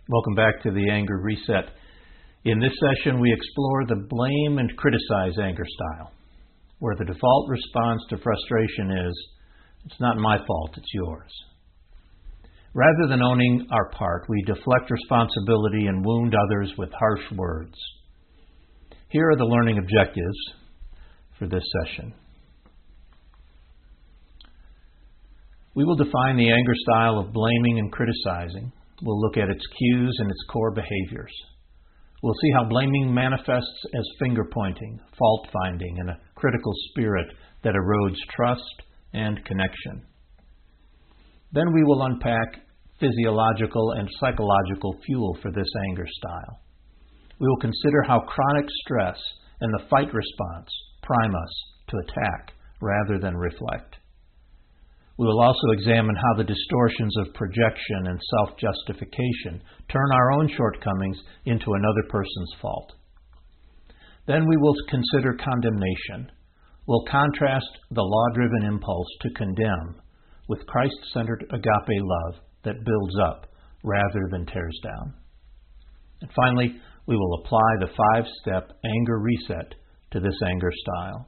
Welcome back to the Anger Reset. In this session, we explore the blame and criticize anger style, where the default response to frustration is, "It's not my fault, it's yours." Rather than owning our part, we deflect responsibility and wound others with harsh words. Here are the learning objectives for this session. We will define the anger style of blaming and criticizing. We'll look at its cues and its core behaviors. We'll see how blaming manifests as finger-pointing, fault-finding, and a critical spirit that erodes trust and connection. Then we will unpack physiological and psychological fuel for this anger style. We will consider how chronic stress and the fight response prime us to attack rather than reflect. We will also examine how the distortions of projection and self-justification turn our own shortcomings into another person's fault. Then we will consider condemnation. We'll contrast the law-driven impulse to condemn with Christ-centered agape love that builds up rather than tears down. And finally, we will apply the 5-step anger reset to this anger style.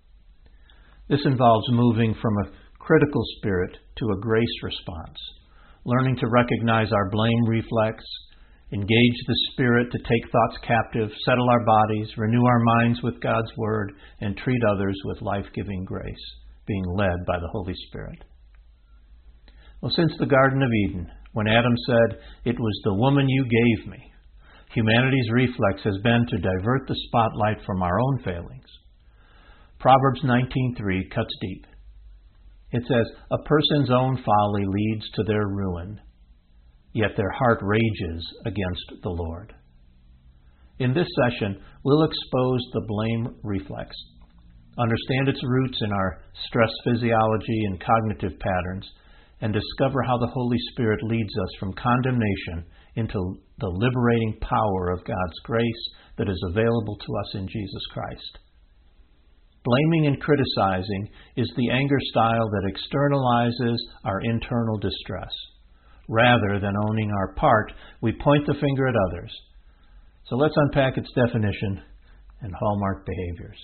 This involves moving from a critical spirit to a grace response, learning to recognize our blame reflex, engage the spirit to take thoughts captive, settle our bodies, renew our minds with God's Word, and treat others with life-giving grace, being led by the Holy Spirit. Well, since the Garden of Eden, when Adam said, "It was the woman you gave me," humanity's reflex has been to divert the spotlight from our own failings. Proverbs 19:3 cuts deep. It says, "A person's own folly leads to their ruin, yet their heart rages against the Lord." In this session, we'll expose the blame reflex, understand its roots in our stress physiology and cognitive patterns, and discover how the Holy Spirit leads us from condemnation into the liberating power of God's grace that is available to us in Jesus Christ. Blaming and criticizing is the anger style that externalizes our internal distress. Rather than owning our part, we point the finger at others. So let's unpack its definition and hallmark behaviors.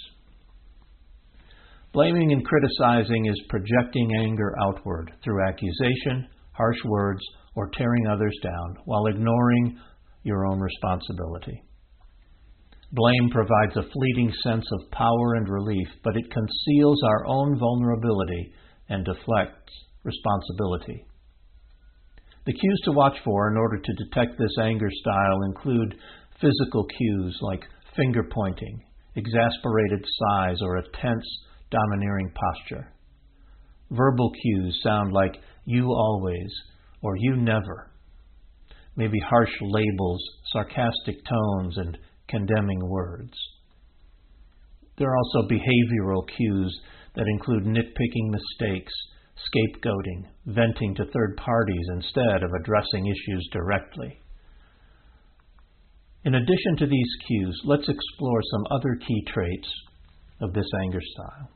Blaming and criticizing is projecting anger outward through accusation, harsh words, or tearing others down while ignoring your own responsibility. Blame provides a fleeting sense of power and relief, but it conceals our own vulnerability and deflects responsibility. The cues to watch for in order to detect this anger style include physical cues like finger-pointing, exasperated sighs, or a tense, domineering posture. Verbal cues sound like "you always" or "you never." Maybe harsh labels, sarcastic tones, and condemning words. There are also behavioral cues that include nitpicking mistakes, scapegoating, venting to third parties instead of addressing issues directly. In addition to these cues, let's explore some other key traits of this anger style.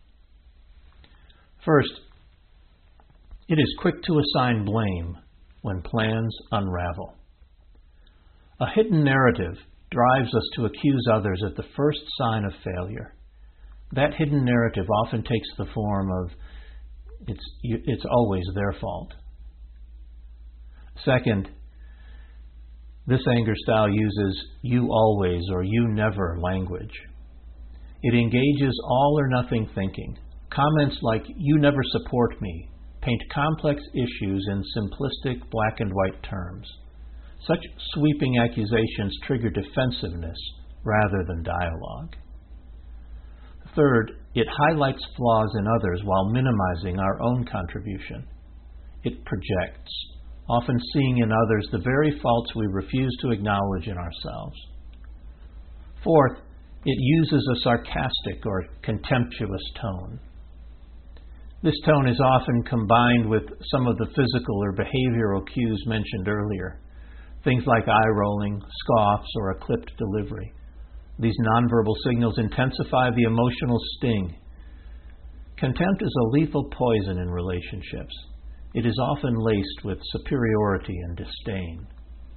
First, it is quick to assign blame when plans unravel. A hidden narrative drives us to accuse others at the first sign of failure. That hidden narrative often takes the form of, it's always their fault. Second, this anger style uses "you always" or "you never" language. It engages all or nothing thinking. Comments like "you never support me" paint complex issues in simplistic black and white terms. Such sweeping accusations trigger defensiveness rather than dialogue. Third, it highlights flaws in others while minimizing our own contribution. It projects, often seeing in others the very faults we refuse to acknowledge in ourselves. Fourth, it uses a sarcastic or contemptuous tone. This tone is often combined with some of the physical or behavioral cues mentioned earlier. Things like eye-rolling, scoffs, or a clipped delivery. These nonverbal signals intensify the emotional sting. Contempt is a lethal poison in relationships. It is often laced with superiority and disdain.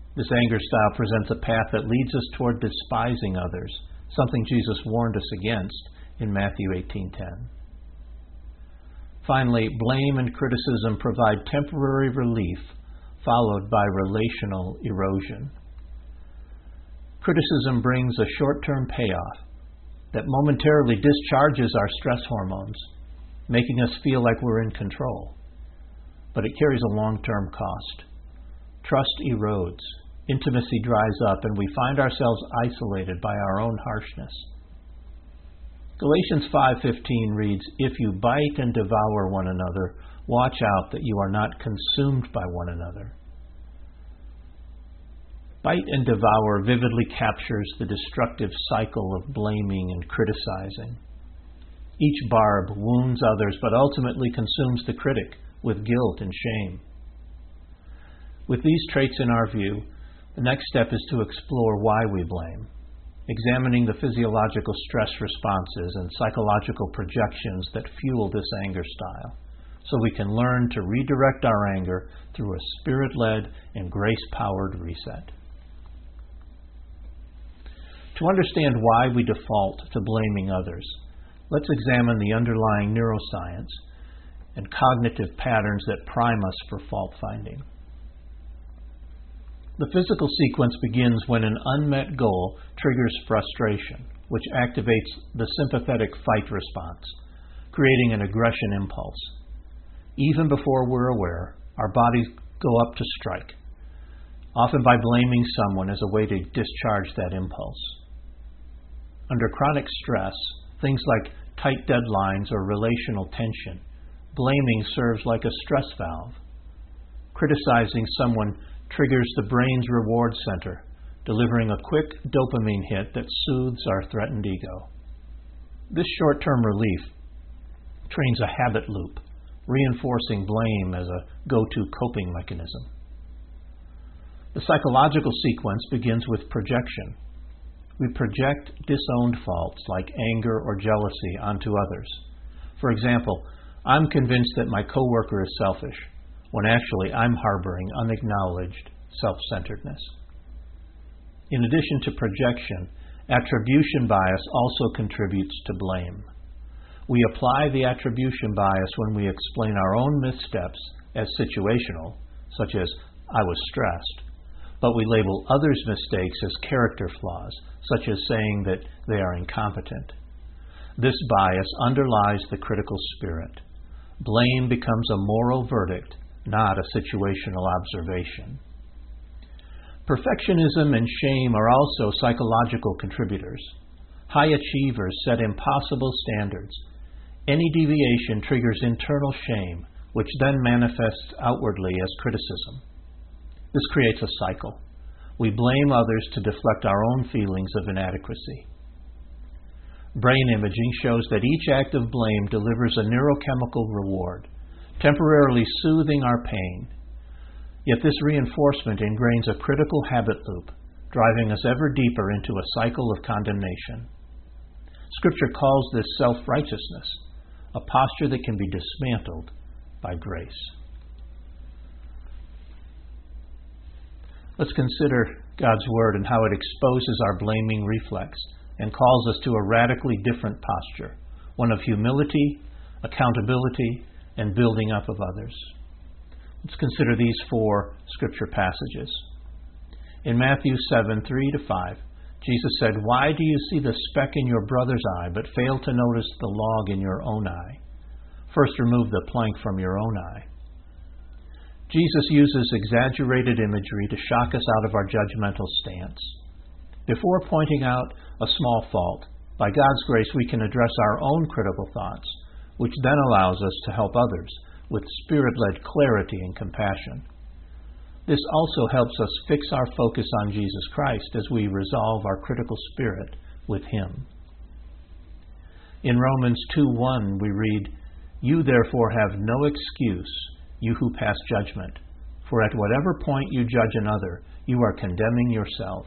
This anger style presents a path that leads us toward despising others, something Jesus warned us against in Matthew 18:10. Finally, blame and criticism provide temporary relief, followed by relational erosion. Criticism brings a short-term payoff that momentarily discharges our stress hormones, making us feel like we're in control. But it carries a long-term cost. Trust erodes, intimacy dries up, and we find ourselves isolated by our own harshness. Galatians 5:15 reads, "If you bite and devour one another, watch out that you are not consumed by one another." Bite and devour vividly captures the destructive cycle of blaming and criticizing. Each barb wounds others, but ultimately consumes the critic with guilt and shame. With these traits in our view, the next step is to explore why we blame, examining the physiological stress responses and psychological projections that fuel this anger style, so we can learn to redirect our anger through a spirit-led and grace-powered reset. To understand why we default to blaming others, let's examine the underlying neuroscience and cognitive patterns that prime us for fault-finding. The physical sequence begins when an unmet goal triggers frustration, which activates the sympathetic fight response, creating an aggression impulse. Even before we're aware, our bodies go up to strike, often by blaming someone as a way to discharge that impulse. Under chronic stress, things like tight deadlines or relational tension, blaming serves like a stress valve. Criticizing someone triggers the brain's reward center, delivering a quick dopamine hit that soothes our threatened ego. This short-term relief trains a habit loop, reinforcing blame as a go-to coping mechanism. The psychological sequence begins with projection. We project disowned faults like anger or jealousy onto others. For example, I'm convinced that my coworker is selfish, when actually I'm harboring unacknowledged self-centeredness. In addition to projection, attribution bias also contributes to blame. We apply the attribution bias when we explain our own missteps as situational, such as, "I was stressed," but we label others' mistakes as character flaws, such as saying that they are incompetent. This bias underlies the critical spirit. Blame becomes a moral verdict, not a situational observation. Perfectionism and shame are also psychological contributors. High achievers set impossible standards. Any deviation triggers internal shame, which then manifests outwardly as criticism. This creates a cycle. We blame others to deflect our own feelings of inadequacy. Brain imaging shows that each act of blame delivers a neurochemical reward, temporarily soothing our pain. Yet this reinforcement ingrains a critical habit loop, driving us ever deeper into a cycle of condemnation. Scripture calls this self-righteousness, a posture that can be dismantled by grace. Let's consider God's Word and how it exposes our blaming reflex and calls us to a radically different posture, one of humility, accountability, and building up of others. Let's consider these 4 Scripture passages. In Matthew 7:3-5, Jesus said, "Why do you see the speck in your brother's eye, but fail to notice the log in your own eye? First remove the plank from your own eye." Jesus uses exaggerated imagery to shock us out of our judgmental stance. Before pointing out a small fault, by God's grace we can address our own critical thoughts, which then allows us to help others with Spirit-led clarity and compassion. This also helps us fix our focus on Jesus Christ as we resolve our critical spirit with Him. In Romans 2:1 we read, "You therefore have no excuse, you who pass judgment, for at whatever point you judge another, you are condemning yourself."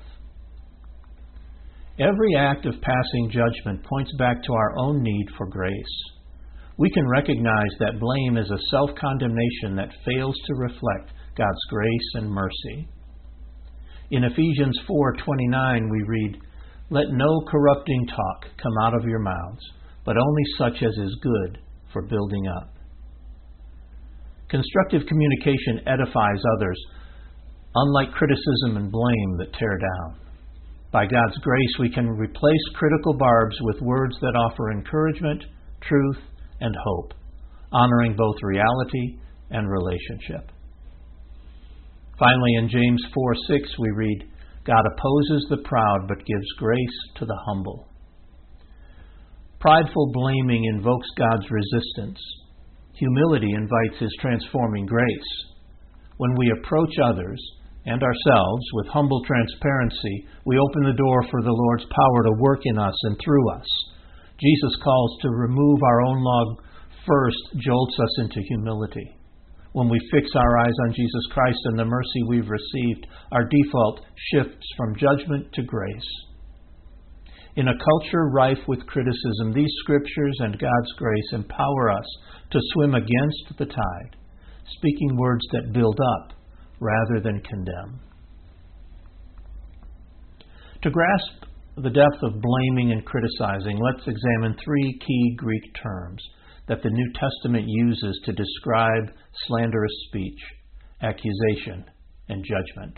Every act of passing judgment points back to our own need for grace. We can recognize that blame is a self-condemnation that fails to reflect God's grace and mercy. In Ephesians 4:29 we read, "Let no corrupting talk come out of your mouths, but only such as is good for building up." Constructive communication edifies others, unlike criticism and blame that tear down. By God's grace, we can replace critical barbs with words that offer encouragement, truth, and hope, honoring both reality and relationship. Finally, in James 4:6, we read, "God opposes the proud but gives grace to the humble." Prideful blaming invokes God's resistance. Humility invites His transforming grace. When we approach others and ourselves with humble transparency, we open the door for the Lord's power to work in us and through us. Jesus' calls to remove our own log first jolts us into humility. When we fix our eyes on Jesus Christ and the mercy we've received, our default shifts from judgment to grace. In a culture rife with criticism, these scriptures and God's grace empower us to swim against the tide, speaking words that build up rather than condemn. To grasp the depth of blaming and criticizing, let's examine three key Greek terms that the New Testament uses to describe slanderous speech, accusation, and judgment.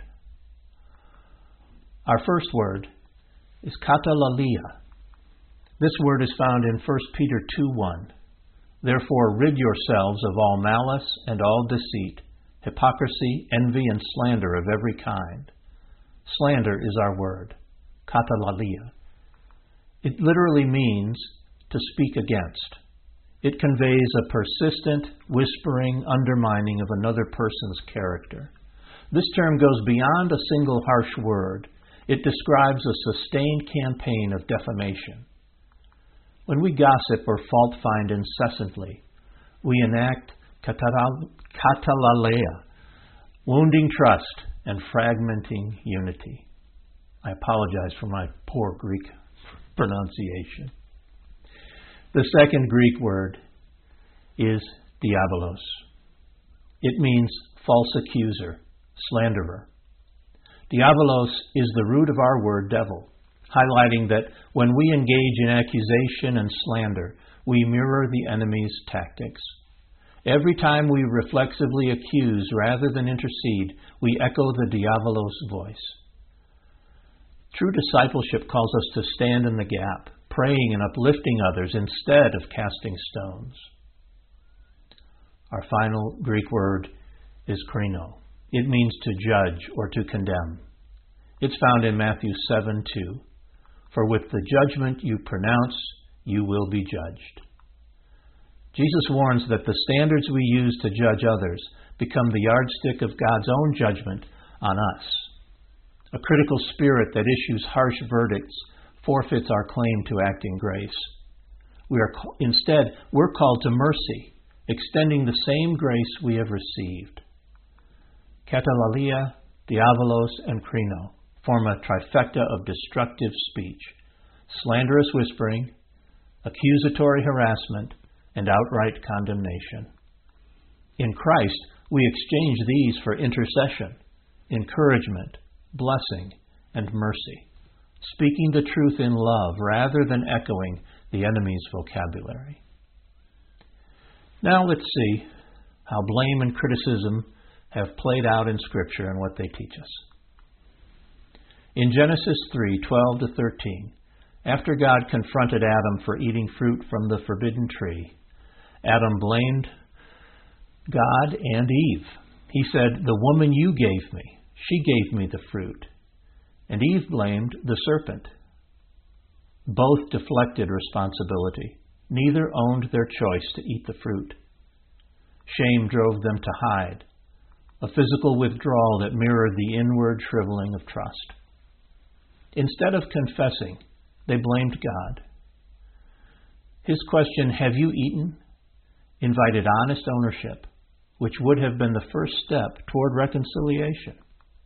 Our first word is katalalia. This word is found in 1 Peter 2:1. "Therefore rid yourselves of all malice and all deceit, hypocrisy, envy, and slander of every kind." Slander is our word, katalalia. It literally means to speak against. It conveys a persistent, whispering undermining of another person's character. This term goes beyond a single harsh word. It describes a sustained campaign of defamation. When we gossip or fault-find incessantly, we enact katalalea, wounding trust and fragmenting unity. I apologize for my poor Greek pronunciation. The second Greek word is diabolos. It means false accuser, slanderer. Diabolos is the root of our word devil, highlighting that when we engage in accusation and slander, we mirror the enemy's tactics. Every time we reflexively accuse rather than intercede, we echo the diabolos voice. True discipleship calls us to stand in the gap, praying and uplifting others instead of casting stones. Our final Greek word is krino. It means to judge or to condemn. It's found in Matthew 7:2. "For with the judgment you pronounce, you will be judged." Jesus warns that the standards we use to judge others become the yardstick of God's own judgment on us. A critical spirit that issues harsh verdicts forfeits our claim to act in grace. Instead, we're called to mercy, extending the same grace we have received. Katalalia, diabolos, and krino form a trifecta of destructive speech, slanderous whispering, accusatory harassment, and outright condemnation. In Christ, we exchange these for intercession, encouragement, blessing, and mercy, speaking the truth in love rather than echoing the enemy's vocabulary. Now let's see how blame and criticism have played out in Scripture and what they teach us. In Genesis 3:12-13, after God confronted Adam for eating fruit from the forbidden tree, Adam blamed God and Eve. He said, "The woman you gave me, she gave me the fruit." And Eve blamed the serpent. Both deflected responsibility. Neither owned their choice to eat the fruit. Shame drove them to hide, a physical withdrawal that mirrored the inward shriveling of trust. Instead of confessing, they blamed God. His question, "Have you eaten?" invited honest ownership, which would have been the first step toward reconciliation.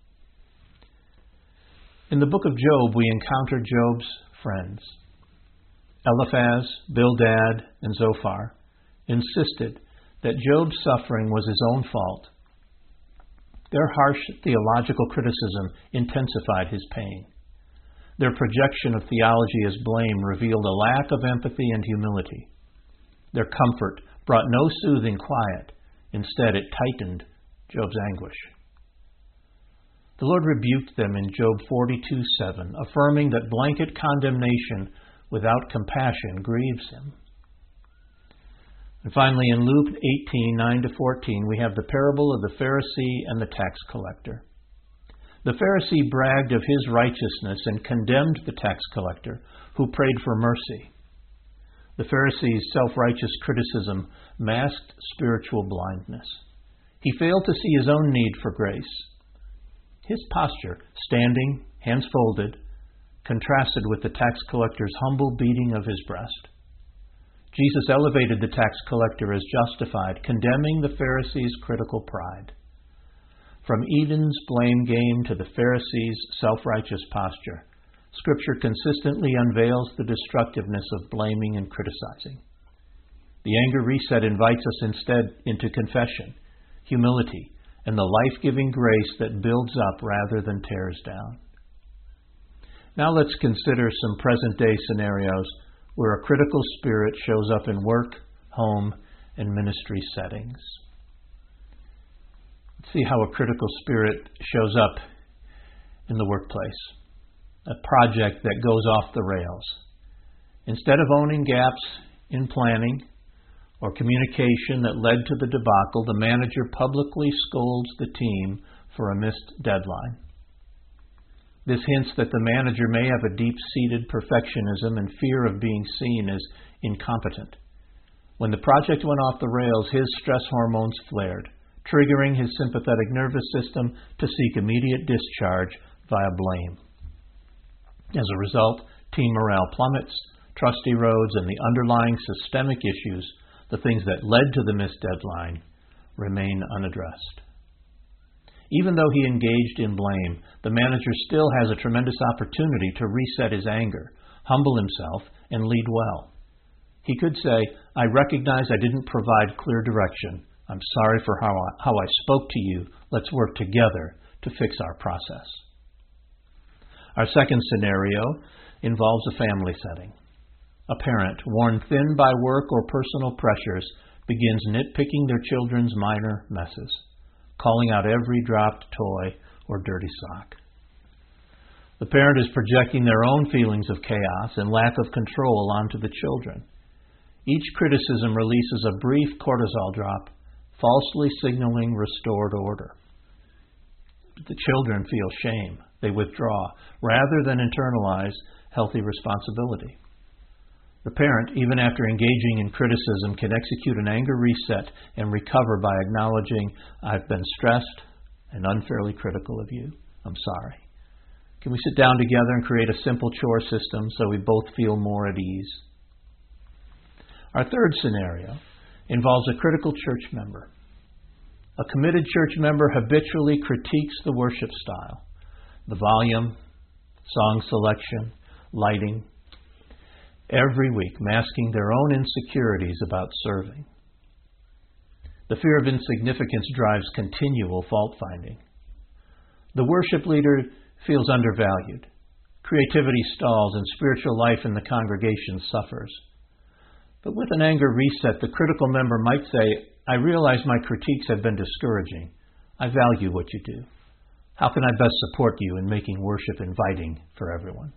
In the book of Job, we encounter Job's friends. Eliphaz, Bildad, and Zophar insisted that Job's suffering was his own fault. Their harsh theological criticism intensified his pain. Their projection of theology as blame revealed a lack of empathy and humility. Their comfort brought no soothing quiet. Instead, it tightened Job's anguish. The Lord rebuked them in Job 42:7, affirming that blanket condemnation without compassion grieves him. And finally, in Luke 18:9-14, we have the parable of the Pharisee and the tax collector. The Pharisee bragged of his righteousness and condemned the tax collector, who prayed for mercy. The Pharisee's self-righteous criticism masked spiritual blindness. He failed to see his own need for grace. His posture, standing, hands folded, contrasted with the tax collector's humble beating of his breast. Jesus elevated the tax collector as justified, condemning the Pharisee's critical pride. From Eden's blame game to the Pharisee's self-righteous posture, Scripture consistently unveils the destructiveness of blaming and criticizing. The anger reset invites us instead into confession, humility, and the life-giving grace that builds up rather than tears down. Now let's consider some present-day scenarios where a critical spirit shows up in work, home, and ministry settings. Let's see how a critical spirit shows up in the workplace. A project that goes off the rails. Instead of owning gaps in planning or communication that led to the debacle, the manager publicly scolds the team for a missed deadline. This hints that the manager may have a deep-seated perfectionism and fear of being seen as incompetent. When the project went off the rails, his stress hormones flared, triggering his sympathetic nervous system to seek immediate discharge via blame. As a result, team morale plummets, trust erodes, and the underlying systemic issues, the things that led to the missed deadline, remain unaddressed. Even though he engaged in blame, the manager still has a tremendous opportunity to reset his anger, humble himself, and lead well. He could say, "I recognize I didn't provide clear direction. I'm sorry for how I spoke to you. Let's work together to fix our process." Our second scenario involves a family setting. A parent, worn thin by work or personal pressures, begins nitpicking their children's minor messes, calling out every dropped toy or dirty sock. The parent is projecting their own feelings of chaos and lack of control onto the children. Each criticism releases a brief cortisol drop, falsely signaling restored order. The children feel shame. They withdraw, rather than internalize healthy responsibility. The parent, even after engaging in criticism, can execute an anger reset and recover by acknowledging, "I've been stressed and unfairly critical of you. I'm sorry. Can we sit down together and create a simple chore system so we both feel more at ease?" Our third scenario involves a critical church member. A committed church member habitually critiques the worship style, the volume, song selection, lighting, every week masking their own insecurities about serving. The fear of insignificance drives continual fault-finding. The worship leader feels undervalued. Creativity stalls and spiritual life in the congregation suffers. But with an anger reset, the critical member might say, "I realize my critiques have been discouraging. I value what you do. How can I best support you in making worship inviting for everyone?"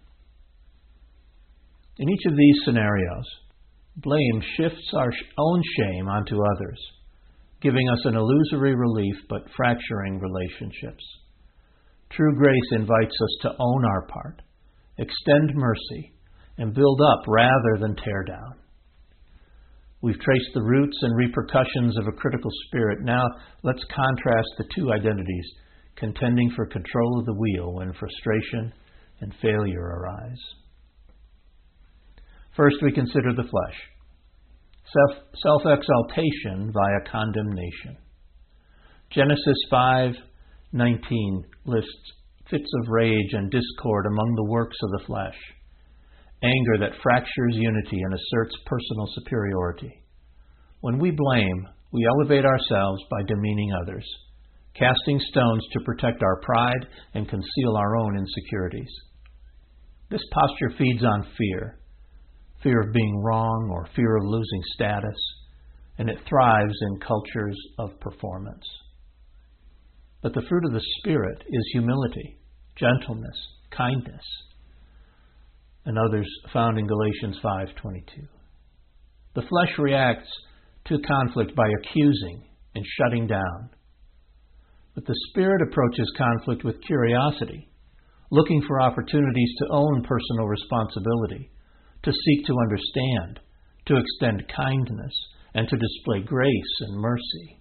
In each of these scenarios, blame shifts our own shame onto others, giving us an illusory relief but fracturing relationships. True grace invites us to own our part, extend mercy, and build up rather than tear down. We've traced the roots and repercussions of a critical spirit. Now let's contrast the two identities contending for control of the wheel when frustration and failure arise. First, we consider the flesh. Self-exaltation via condemnation. Genesis 5:19 lists fits of rage and discord among the works of the flesh. Anger that fractures unity and asserts personal superiority. When we blame, we elevate ourselves by demeaning others. casting stones to protect our pride and conceal our own insecurities. This posture feeds on fear of being wrong or fear of losing status, and it thrives in cultures of performance. But the fruit of the Spirit is humility, gentleness, kindness, and others found in Galatians 5:22. The flesh reacts to conflict by accusing and shutting down. But the Spirit approaches conflict with curiosity, looking for opportunities to own personal responsibility, to seek to understand, to extend kindness, and to display grace and mercy.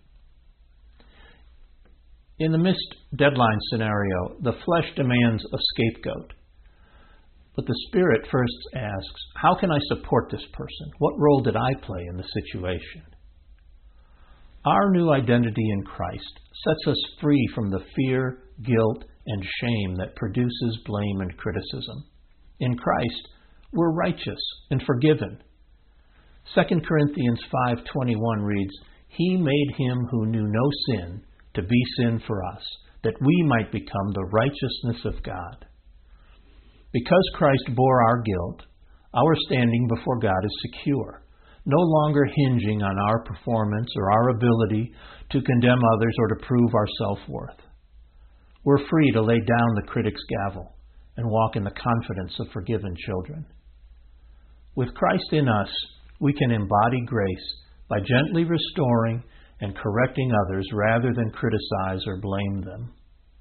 In the missed deadline scenario, the flesh demands a scapegoat. But the Spirit first asks, how can I support this person? What role did I play in the situation? Our new identity in Christ sets us free from the fear, guilt, and shame that produces blame and criticism. In Christ, we're righteous and forgiven. 2 Corinthians 5:21 reads, He made him who knew no sin to be sin for us, that we might become the righteousness of God. Because Christ bore our guilt, our standing before God is secure, no longer hinging on our performance or our ability to condemn others or to prove our self-worth. We're free to lay down the critic's gavel and walk in the confidence of forgiven children. With Christ in us, we can embody grace by gently restoring and correcting others rather than criticize or blame them.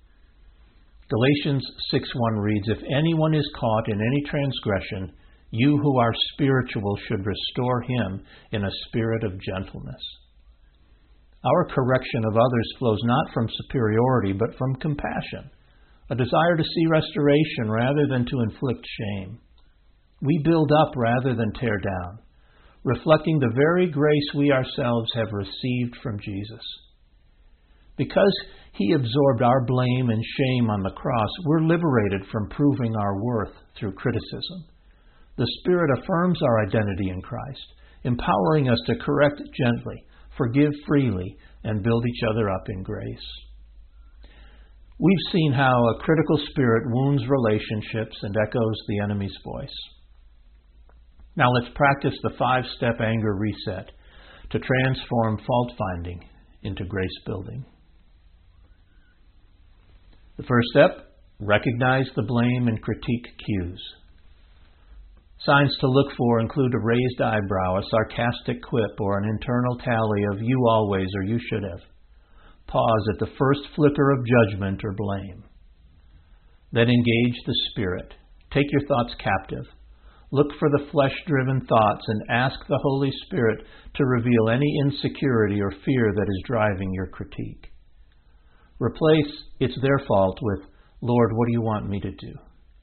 Galatians 6:1 reads, If anyone is caught in any transgression, you who are spiritual should restore him in a spirit of gentleness. Our correction of others flows not from superiority, but from compassion, a desire to see restoration rather than to inflict shame. We build up rather than tear down, reflecting the very grace we ourselves have received from Jesus. Because He absorbed our blame and shame on the cross, we're liberated from proving our worth through criticism. The Spirit affirms our identity in Christ, empowering us to correct gently, forgive freely, and build each other up in grace. We've seen how a critical spirit wounds relationships and echoes the enemy's voice. Now let's practice the 5-step anger reset to transform fault finding into grace building. The first step, recognize the blame and critique cues. Signs to look for include a raised eyebrow, a sarcastic quip, or an internal tally of you always or you should have. Pause at the first flicker of judgment or blame. Then engage the Spirit. Take your thoughts captive. Look for the flesh-driven thoughts and ask the Holy Spirit to reveal any insecurity or fear that is driving your critique. Replace "it's their fault" with "Lord, what do you want me to do?"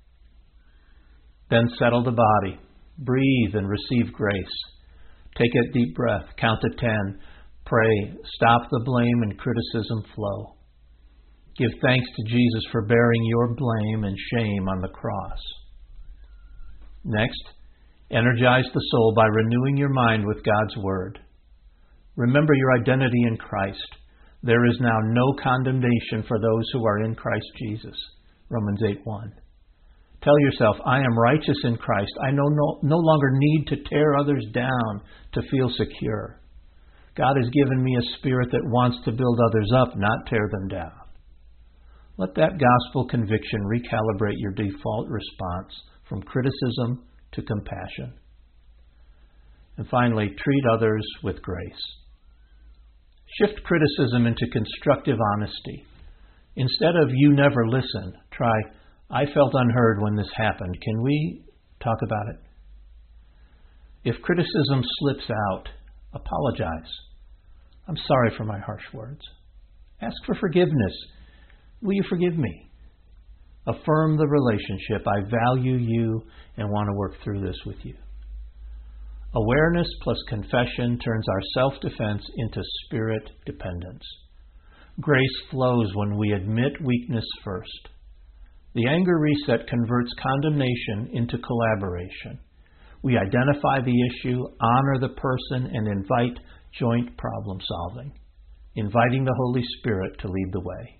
Then settle the body. Breathe and receive grace. Take a deep breath. Count to 10. Pray. Stop the blame and criticism flow. Give thanks to Jesus for bearing your blame and shame on the cross. Next, energize the soul by renewing your mind with God's Word. Remember your identity in Christ. There is now no condemnation for those who are in Christ Jesus. Romans 8:1. Tell yourself, I am righteous in Christ. I no longer need to tear others down to feel secure. God has given me a spirit that wants to build others up, not tear them down. Let that gospel conviction recalibrate your default response from criticism to compassion. And finally, treat others with grace. Shift criticism into constructive honesty. Instead of "you never listen," try "I felt unheard when this happened. Can we talk about it?" If criticism slips out, apologize. "I'm sorry for my harsh words." Ask for forgiveness. "Will you forgive me?" Affirm the relationship. "I value you and want to work through this with you." Awareness plus confession turns our self-defense into spirit dependence. Grace flows when we admit weakness first. The anger reset converts condemnation into collaboration. We identify the issue, honor the person, and invite joint problem solving. inviting the Holy Spirit to lead the way.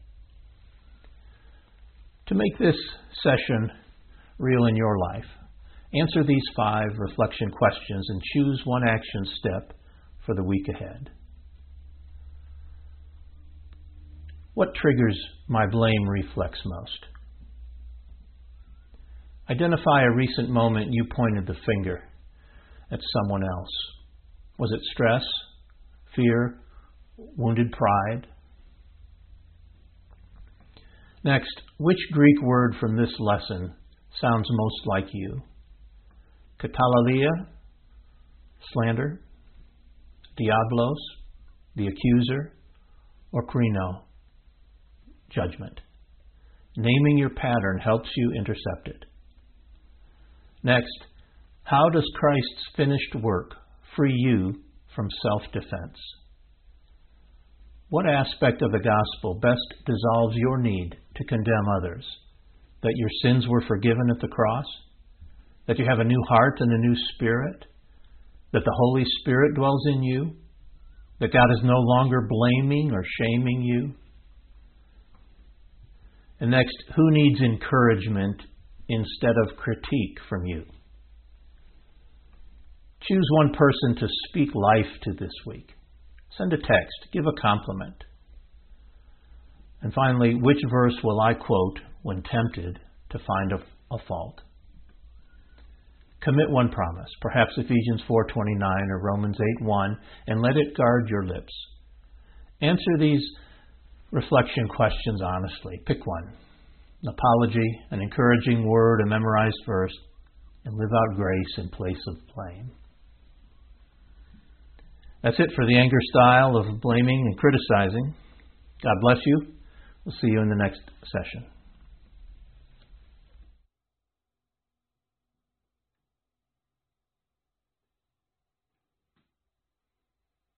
To make this session real in your life, answer these 5 reflection questions and choose one action step for the week ahead. What triggers my blame reflex most? Identify a recent moment you pointed the finger at someone else. Was it stress, fear, wounded pride? Next, which Greek word from this lesson sounds most like you? Katalalia, slander, diablos, the accuser, or krino, judgment. Naming your pattern helps you intercept it. Next, how does Christ's finished work free you from self-defense? What aspect of the gospel best dissolves your need to condemn others? That your sins were forgiven at the cross? That you have a new heart and a new spirit? That the Holy Spirit dwells in you? That God is no longer blaming or shaming you? And next, who needs encouragement instead of critique from you? Choose one person to speak life to this week. Send a text. Give a compliment. And finally, which verse will I quote when tempted to find a fault? Commit one promise, perhaps Ephesians 4:29 or Romans 8:1, and let it guard your lips. Answer these reflection questions honestly. Pick one. An apology, an encouraging word, a memorized verse, and live out grace in place of blame. That's it for the anger style of blaming and criticizing. God bless you. We'll see you in the next session.